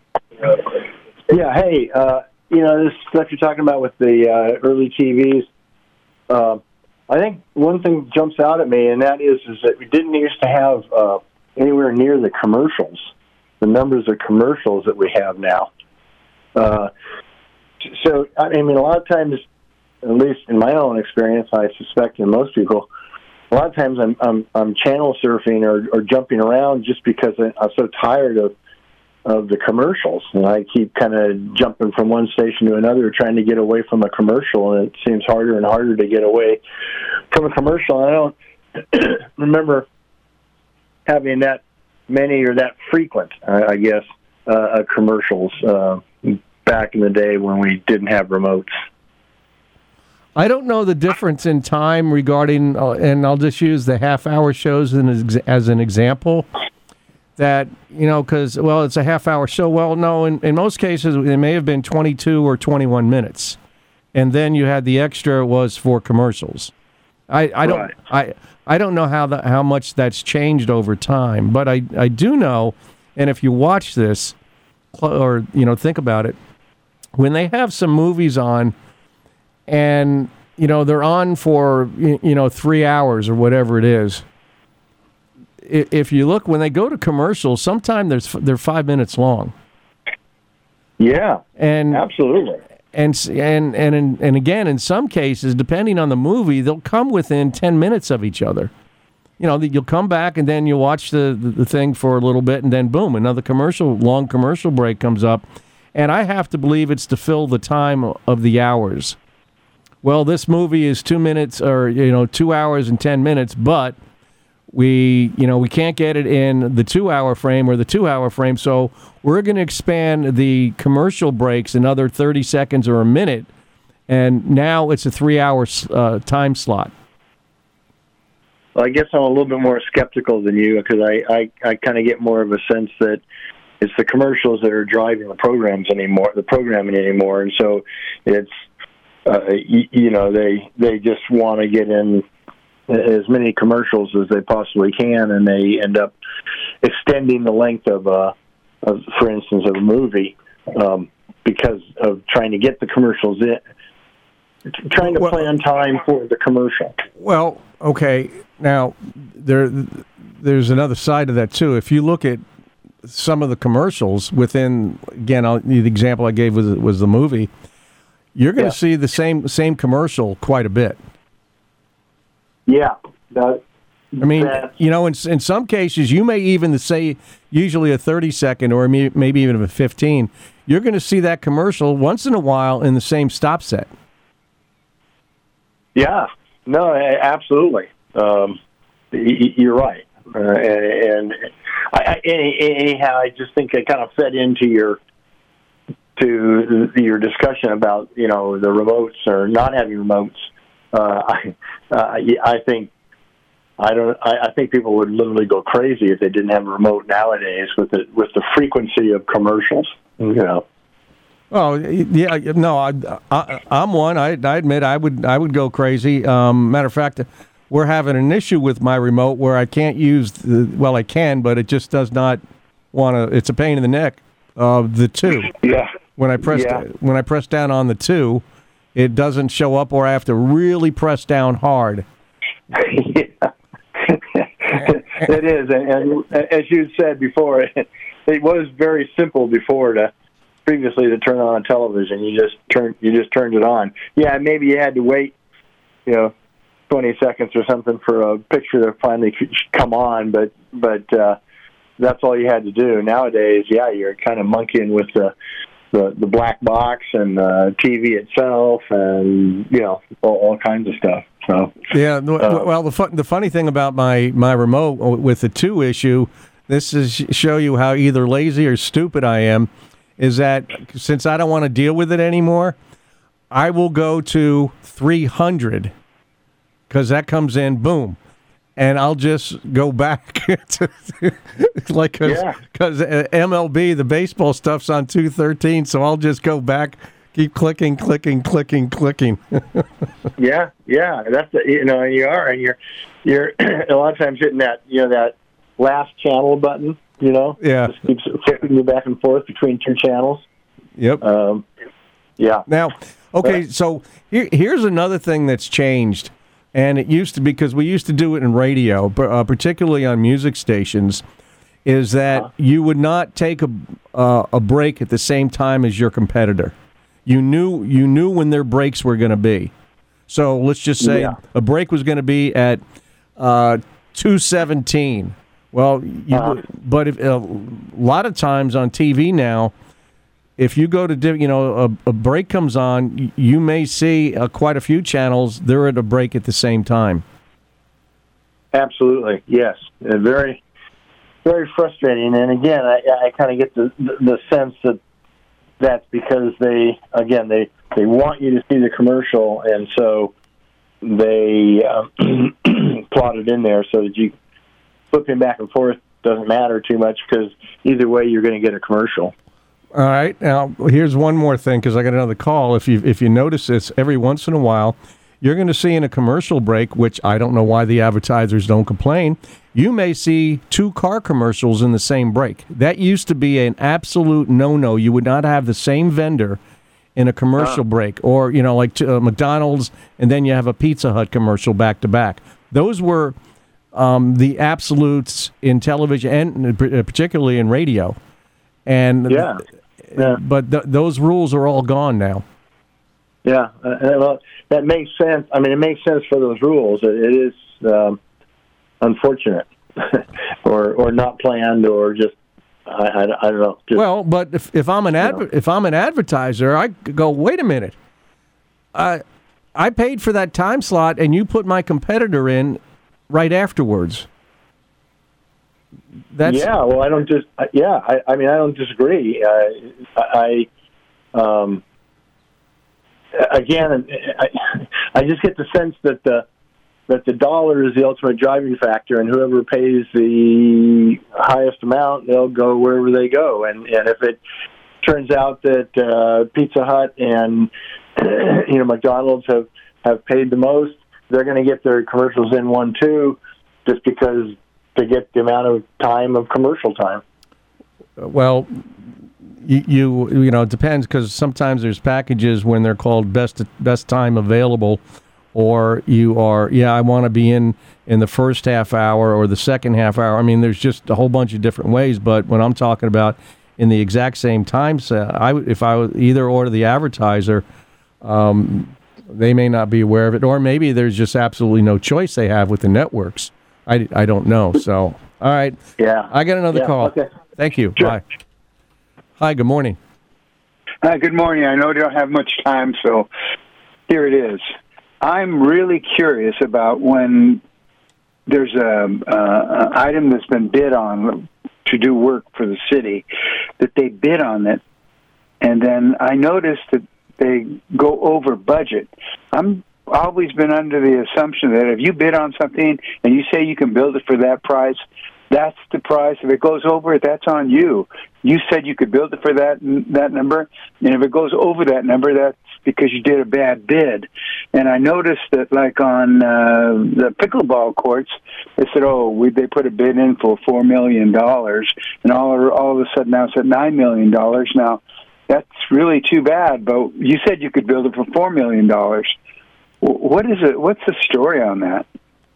[SPEAKER 5] Yeah. Hey. Uh, You know, this stuff you're talking about with the uh, early T Vs, uh, I think one thing jumps out at me, and that is is that we didn't used to have uh, anywhere near the commercials, the numbers of commercials that we have now. Uh, so, I mean, a lot of times, at least in my own experience, I suspect in most people, a lot of times I'm I'm, I'm channel surfing or, or jumping around just because I'm so tired of of the commercials, and I keep kind of jumping from one station to another trying to get away from a commercial, and it seems harder and harder to get away from a commercial. I don't remember having that many or that frequent, uh, I guess, uh, commercials uh, back in the day when we didn't have remotes.
[SPEAKER 12] I don't know the difference in time regarding, uh, and I'll just use the half-hour shows as, as an example. That, you know, because, well, it's a half-hour show. Well, no, in, in most cases, it may have been twenty-two or twenty-one minutes. And then you had the extra was for commercials. I, I don't right. I I don't know how the, how much that's changed over time, but I, I do know, and if you watch this, or, you know, think about it, when they have some movies on, and, you know, they're on for, you know, three hours or whatever it is, if you look, when they go to commercials, sometimes they're five minutes long.
[SPEAKER 5] Yeah,
[SPEAKER 12] and
[SPEAKER 5] absolutely.
[SPEAKER 12] And and and and, and again, in some cases, depending on the movie, they'll come within ten minutes of each other. You know, you'll come back and then you'll watch the, the, the thing for a little bit, and then boom, another commercial, long commercial break comes up. And I have to believe it's to fill the time of the hours. Well, this movie is two minutes, or you know, two hours and ten minutes, but We, you know, we can't get it in the two-hour frame or the two-hour frame, so we're going to expand the commercial breaks another thirty seconds or a minute, and now it's a three-hour uh, time slot.
[SPEAKER 5] Well, I guess I'm a little bit more skeptical than you because I, I, I kind of get more of a sense that it's the commercials that are driving the programs anymore, the programming anymore, and so it's, uh, you, you know, they they just want to get in as many commercials as they possibly can, and they end up extending the length of, uh, of for instance, of a movie um, because of trying to get the commercials in, trying to well, plan time for the commercial.
[SPEAKER 12] Well, okay, now there there's another side of that too. If you look at some of the commercials within, again, I'll, the example I gave was was the movie, you're going to yeah. see the same same commercial quite a bit.
[SPEAKER 5] Yeah. That,
[SPEAKER 12] I mean, you know, in in some cases, you may even say usually a thirty second or maybe even a fifteen. You're going to see that commercial once in a while in the same stop set.
[SPEAKER 5] Yeah. No, absolutely. Um, you're right. Uh, and and I, I, anyhow, I just think it kind of fed into your to your discussion about, you know, the remotes or not having remotes. Uh, I, uh, I think I don't. I, I think people would literally go crazy if they didn't have a remote nowadays with the with the frequency of commercials. You know.
[SPEAKER 12] Oh yeah, no, I, I, I'm one. I, I admit I would I would go crazy. Um, matter of fact, we're having an issue with my remote where I can't use the. Well, I can, but it just does not want to. It's a pain in the neck. Uh, the two.
[SPEAKER 5] Yeah.
[SPEAKER 12] When I press
[SPEAKER 5] yeah.
[SPEAKER 12] when I press down on the two, it doesn't show up, or I have to really press down hard.
[SPEAKER 5] yeah. It is, and, and as you said before, it, it was very simple before to previously to turn on a television. You just turn you just turned it on. Yeah, maybe you had to wait, you know, twenty seconds or something for a picture to finally come on, but but uh, that's all you had to do. Nowadays, yeah, you're kind of monkeying with the. The, the black box and the T V itself, and you know all, all kinds of stuff. So
[SPEAKER 12] yeah, uh, well, the fun, the funny thing about my, my remote with the two issue, this is show you how either lazy or stupid I am. is that since I don't want to deal with it anymore, I will go to three hundred because that comes in, boom. And I'll just go back to, like, because yeah. M L B, the baseball stuff's on two thirteen, so I'll just go back, keep clicking, clicking, clicking, clicking.
[SPEAKER 5] yeah, yeah, that's the, you know, you are, and you're you're a lot of times hitting that, you know, that last channel button, you know,
[SPEAKER 12] yeah,
[SPEAKER 5] just keeps flipping you back and forth between two channels.
[SPEAKER 12] Yep.
[SPEAKER 5] Um, yeah.
[SPEAKER 12] Now, okay, so here, here's another thing that's changed. And it used to be, because we used to do it in radio, uh, particularly on music stations, is that uh-huh. you would not take a uh, a break at the same time as your competitor. You knew you knew when their breaks were going to be. So let's just say yeah. a break was going to be at uh, two seventeen. Well, you, uh-huh. but if, uh, a lot of times on T V now, if you go to, you know, a, a break comes on, you may see uh, quite a few channels, they're at a break at the same time.
[SPEAKER 5] Absolutely, yes. Uh, very, very frustrating. And again, I, I kind of get the, the sense that that's because they, again, they, they want you to see the commercial, and so they uh, plot it in there so that you flipping back and forth doesn't matter too much, because either way you're going to get a commercial.
[SPEAKER 12] All right. Now, here's one more thing, because I got another call. If you if you notice this, every once in a while, you're going to see in a commercial break, which I don't know why the advertisers don't complain, you may see two car commercials in the same break. That used to be an absolute no-no. You would not have the same vendor in a commercial uh. break, or, you know, like uh, McDonald's, and then you have a Pizza Hut commercial back-to-back. Those were um, the absolutes in television, and particularly in radio. And
[SPEAKER 5] yeah. Yeah.
[SPEAKER 12] But th- those rules are all gone now.
[SPEAKER 5] Yeah, uh, well, that makes sense. I mean, it makes sense for those rules. It, it is um, unfortunate, or or not planned, or just I, I, I don't know. Just,
[SPEAKER 12] well, but if, if I'm an adver- if I'm an advertiser, I go, wait a minute. I I paid for that time slot, and you put my competitor in right afterwards. That's,
[SPEAKER 5] yeah, well, I don't just. Yeah, I, I mean, I don't disagree. Uh, I, um, again, I, I just get the sense that the that the dollar is the ultimate driving factor, and whoever pays the highest amount, they'll go wherever they go. And and if it turns out that uh, Pizza Hut and you know McDonald's have have paid the most, they're going to get their commercials in one too, just because. To get the amount of time of commercial time.
[SPEAKER 12] Well, you you, you know, it depends, because sometimes there's packages when they're called best best time available, or you are, yeah, I want to be in in the first half hour or the second half hour. I mean, there's just a whole bunch of different ways, but when I'm talking about in the exact same time, I, if I was either or the advertiser, um, they may not be aware of it, or maybe there's just absolutely no choice they have with the networks. I, I don't know. So, all right.
[SPEAKER 5] Yeah.
[SPEAKER 12] I got another
[SPEAKER 5] yeah,
[SPEAKER 12] call.
[SPEAKER 5] Okay.
[SPEAKER 12] Thank you.
[SPEAKER 7] Sure.
[SPEAKER 12] Bye. Hi, good morning.
[SPEAKER 7] Hi, good morning. I know we don't have much time, so here it is. I'm really curious about when there's a, uh, an item that's been bid on to do work for the city, that they bid on it, and then I noticed that they go over budget. I'm always been under the assumption that if you bid on something and you say you can build it for that price, that's the price. If it goes over it, that's on you. You said you could build it for that that number, and if it goes over that number, that's because you did a bad bid. And I noticed that, like on uh, the pickleball courts, they said, "Oh, we, they put a bid in for four million dollars," and all all of a sudden now it's at nine million dollars. Now, that's really too bad. But you said you could build it for four million dollars. What is it? What's the story on that?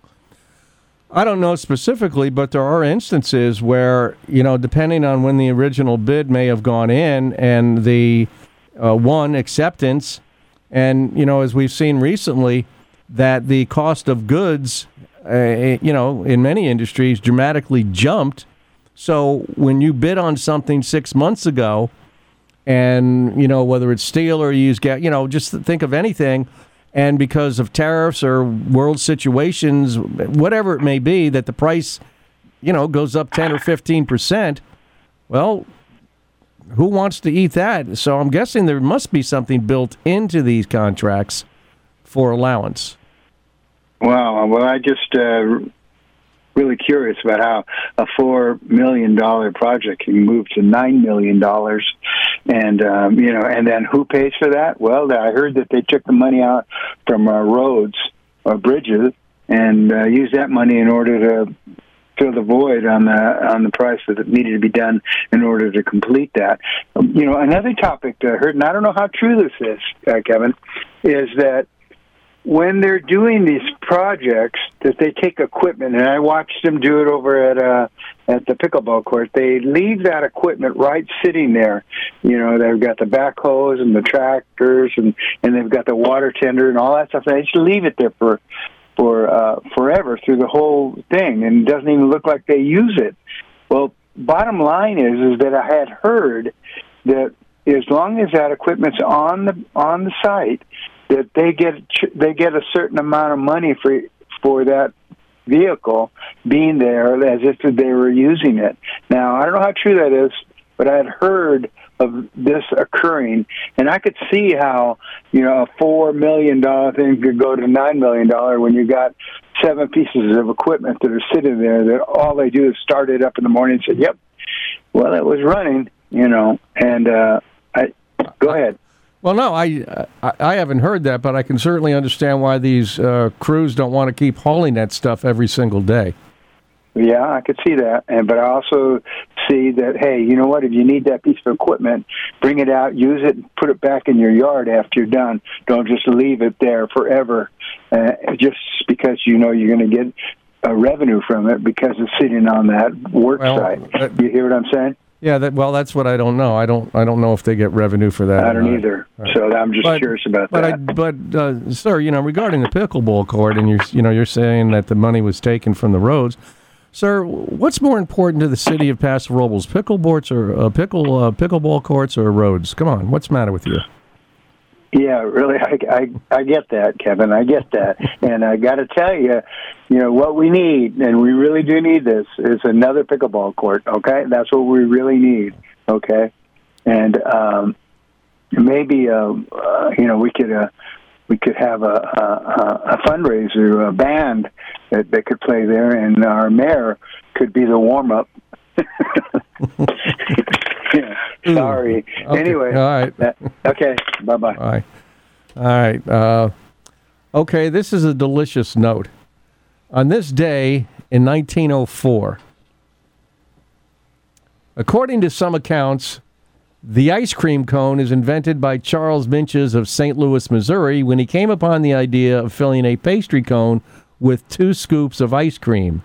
[SPEAKER 12] I don't know specifically, but there are instances where, you know, depending on when the original bid may have gone in and the uh, one acceptance, and, you know, as we've seen recently, that the cost of goods, uh, you know, in many industries dramatically jumped. So when you bid on something six months ago, and, you know, whether it's steel or you use gas, you know, just think of anything. And because of tariffs or world situations, whatever it may be, that the price, you know, goes up ten or fifteen percent, well, who wants to eat that? So I'm guessing there must be something built into these contracts for allowance.
[SPEAKER 7] Wow. Well, I just uh, really curious about how a four million dollar project can move to nine million dollars, and um, you know, and then who pays for that? Well, I heard that they took the money out from uh, roads or bridges and uh, used that money in order to fill the void on the on the price that needed to be done in order to complete that. Um, you know, another topic that I heard, and I don't know how true this is, uh, Kevin, is that when they're doing these projects, that they take equipment, and I watched them do it over at uh, at the pickleball court. They leave that equipment right sitting there. You know, they've got the backhoes and the tractors, and, and they've got the water tender and all that stuff. They just leave it there for for uh, forever through the whole thing, and it doesn't even look like they use it. Well, bottom line is is that I had heard that as long as that equipment's on the on the site, that they get they get a certain amount of money for for that vehicle being there as if they were using it. Now, I don't know how true that is, but I had heard of this occurring, and I could see how, you know, a four million dollar thing could go to nine million dollar when you got seven pieces of equipment that are sitting there that all they do is start it up in the morning and say, "Yep, well, it was running," you know. And uh, I go ahead.
[SPEAKER 12] Well, no, I, I I haven't heard that, but I can certainly understand why these uh, crews don't want to keep hauling that stuff every single day.
[SPEAKER 7] Yeah, I could see that, and but I also see that, hey, you know what? If you need that piece of equipment, bring it out, use it, and put it back in your yard after you're done. Don't just leave it there forever, uh, just because you know you're going to get a revenue from it because it's sitting on that work
[SPEAKER 12] well,
[SPEAKER 7] site.
[SPEAKER 12] Uh,
[SPEAKER 7] you hear what I'm saying?
[SPEAKER 12] Yeah, that, well, that's what I don't know. I don't. I don't know if they get revenue for that.
[SPEAKER 7] I don't either. Right. So I'm just
[SPEAKER 12] but,
[SPEAKER 7] curious about
[SPEAKER 12] but
[SPEAKER 7] that.
[SPEAKER 12] I, but, uh, sir, you know, regarding the pickleball court, and you're, you know, you're saying that the money was taken from the roads, sir. What's more important to the city of Paso Robles, pickleboards or uh, pickle uh, pickleball courts or roads? Come on, what's the matter with you?
[SPEAKER 7] Yeah, really, I, I, I get that, Kevin. I get that. And I got to tell you, you know, what we need, and we really do need this, is another pickleball court, okay? That's what we really need, okay? And um, maybe, uh, uh, you know, we could uh, we could have a, a, a fundraiser, a band that, that could play there, and our mayor could be the warm-up. Yeah, sorry.
[SPEAKER 12] Okay.
[SPEAKER 7] Anyway.
[SPEAKER 12] All right.
[SPEAKER 7] Uh, okay. Bye-bye.
[SPEAKER 12] All right. All right. Uh, okay, this is a delicious note. On this day in nineteen oh four, according to some accounts, the ice cream cone is invented by Charles Minches of Saint Louis, Missouri, when he came upon the idea of filling a pastry cone with two scoops of ice cream.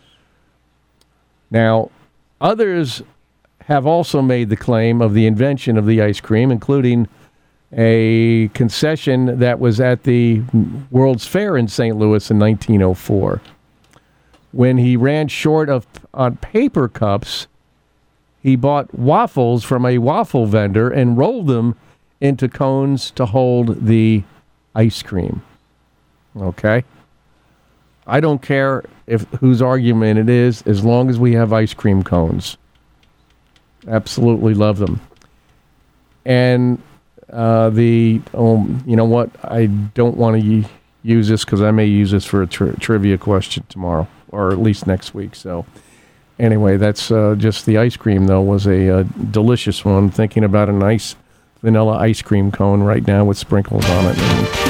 [SPEAKER 12] Now, others have also made the claim of the invention of the ice cream, including a concession that was at the World's Fair in Saint Louis in nineteen oh four. When he ran short of on paper cups, he bought waffles from a waffle vendor and rolled them into cones to hold the ice cream. Okay? I don't care if whose argument it is, as long as we have ice cream cones. Absolutely love them. And uh, the, um, you know what, I don't want to y- use this because I may use this for a tri- trivia question tomorrow, or at least next week. So anyway, that's uh, just the ice cream, though, was a uh, delicious one. Thinking about a nice vanilla ice cream cone right now with sprinkles on it.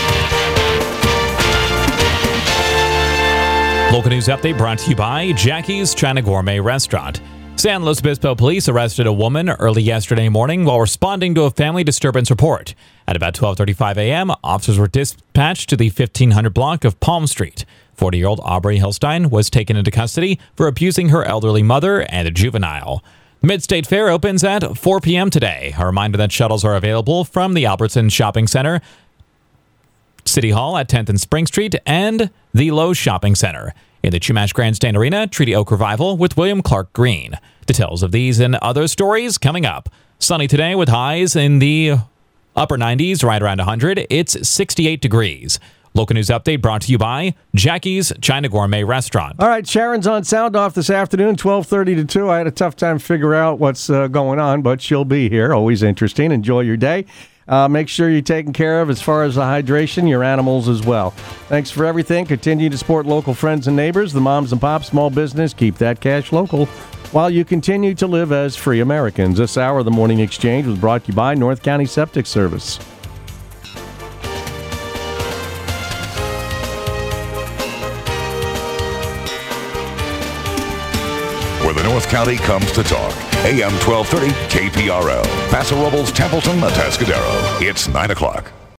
[SPEAKER 13] Local news update brought to you by Jackie's China Gourmet Restaurant. San Luis Obispo police arrested a woman early yesterday morning while responding to a family disturbance report. At about twelve thirty-five a.m., officers were dispatched to the fifteen hundred block of Palm Street. forty-year-old Aubrey Hillstein was taken into custody for abusing her elderly mother and a juvenile. The Mid-State Fair opens at four p.m. today. A reminder that shuttles are available from the Albertson Shopping Center, City Hall at tenth and Spring Street, and the Lowe's Shopping Center. In the Chumash Grandstand Arena, Treaty Oak Revival with William Clark Green. Details of these and other stories coming up. Sunny today with highs in the upper nineties, right around one hundred. It's sixty-eight degrees. Local news update brought to you by Jackie's China Gourmet Restaurant.
[SPEAKER 12] All right, Sharon's on Sound Off this afternoon, twelve thirty to two. I had a tough time figure out what's uh, going on, but she'll be here. Always interesting. Enjoy your day. Uh, make sure you're taken care of as far as the hydration, your animals as well. Thanks for everything. Continue to support local friends and neighbors, the moms and pops, small business. Keep that cash local while you continue to live as free Americans. This hour of the Morning Exchange was brought to you by North County Septic Service.
[SPEAKER 9] Where the North County comes to talk. A M twelve thirty K P R L. Paso Robles, Templeton, Atascadero. It's nine o'clock.